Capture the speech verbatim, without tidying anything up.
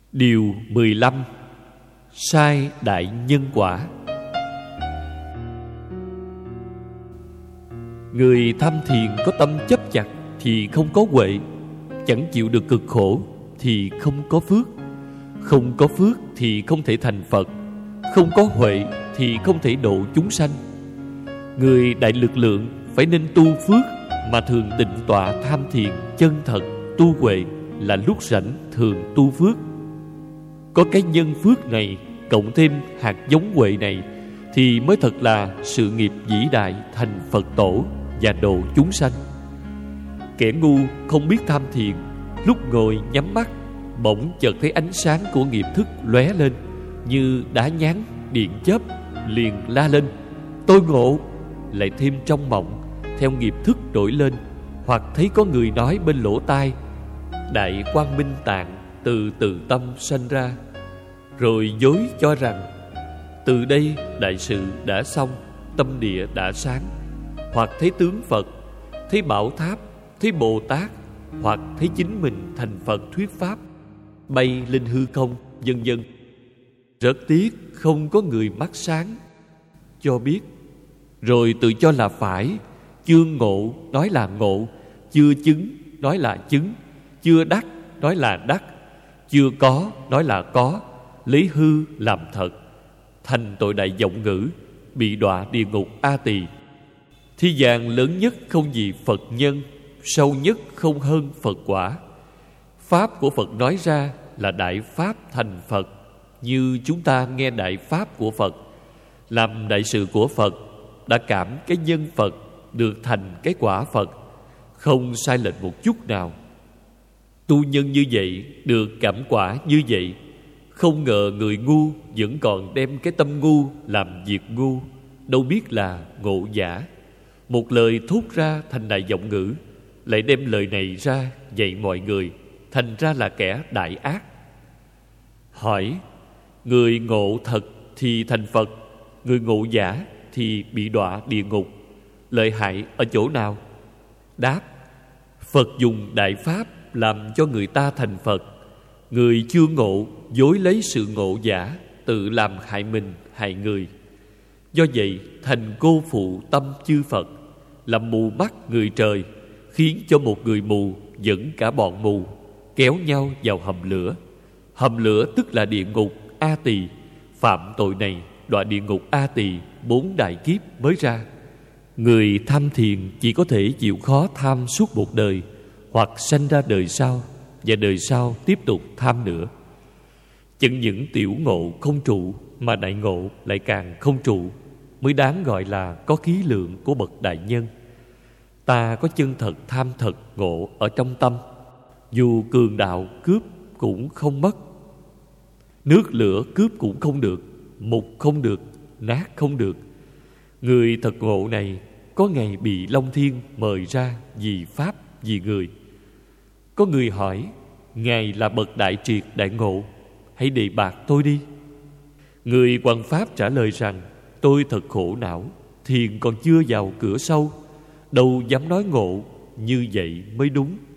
Điều mười lăm. Sai đại nhân quả. Người tham thiền có tâm chấp chặt thì không có huệ, chẳng chịu được cực khổ thì không có phước. Không có phước thì không thể thành Phật, không có huệ thì không thể độ chúng sanh. Người đại lực lượng phải nên tu phước, mà thường tịnh tọa tham thiền chân thật tu huệ là lúc rảnh thường tu phước. Có cái nhân phước này cộng thêm hạt giống huệ này thì mới thật là sự nghiệp vĩ đại thành Phật tổ và độ chúng sanh. Kẻ ngu không biết tham thiền, lúc ngồi nhắm mắt bỗng chợt thấy ánh sáng của nghiệp thức lóe lên như đá nháng điện chớp, liền la lên: tôi ngộ! Lại thêm trong mộng theo nghiệp thức đổi lên, hoặc thấy có người nói bên lỗ tai: đại quang minh tạng từ từ tâm sanh ra, rồi dối cho rằng từ đây đại sự đã xong, tâm địa đã sáng. Hoặc thấy tướng Phật, thấy bảo tháp, thấy Bồ Tát, hoặc thấy chính mình thành Phật thuyết pháp, bay lên hư không, vân vân. Rất tiếc không có người mắt sáng cho biết, rồi tự cho là phải. Chưa ngộ nói là ngộ, chưa chứng nói là chứng, chưa đắc nói là đắc, chưa có nói là có, lấy hư làm thật, thành tội đại vọng ngữ, bị đọa địa ngục A Tỳ. Thế gian lớn nhất không gì Phật nhân, sâu nhất không hơn Phật quả. Pháp của Phật nói ra là đại pháp thành Phật, như chúng ta nghe đại pháp của Phật, làm đại sự của Phật, đã cảm cái nhân Phật được thành cái quả Phật, không sai lệch một chút nào. Tu nhân như vậy được cảm quả như vậy. Không ngờ người ngu vẫn còn đem cái tâm ngu làm việc ngu, đâu biết là ngộ giả. Một lời thốt ra thành đại vọng ngữ, lại đem lời này ra dạy mọi người, thành ra là kẻ đại ác. Hỏi: người ngộ thật thì thành Phật, người ngộ giả thì bị đọa địa ngục, lợi hại ở chỗ nào? Đáp: Phật dùng đại pháp làm cho người ta thành Phật. Người chưa ngộ dối lấy sự ngộ giả, tự làm hại mình hại người. Do vậy thành cô phụ tâm chư Phật, làm mù mắt người trời, khiến cho một người mù dẫn cả bọn mù kéo nhau vào hầm lửa. Hầm lửa tức là địa ngục A Tỳ. Phạm tội này đọa địa ngục A Tỳ bốn đại kiếp mới ra. Người tham thiền chỉ có thể chịu khó tham suốt một đời, hoặc sanh ra đời sau, và đời sau tiếp tục tham nữa. Chẳng những tiểu ngộ không trụ, mà đại ngộ lại càng không trụ, mới đáng gọi là có khí lượng của bậc đại nhân. Ta có chân thật tham thật ngộ ở trong tâm, dù cường đạo cướp cũng không mất, nước lửa cướp cũng không được, mục không được, nát không được. Người thật ngộ này có ngày bị Long Thiên mời ra vì pháp vì người. Có người hỏi: ngài là bậc đại triệt đại ngộ, hãy đề bạt tôi đi. Người Hoằng Pháp trả lời rằng: tôi thật khổ não, thiền còn chưa vào cửa sâu, đâu dám nói ngộ, như vậy mới đúng.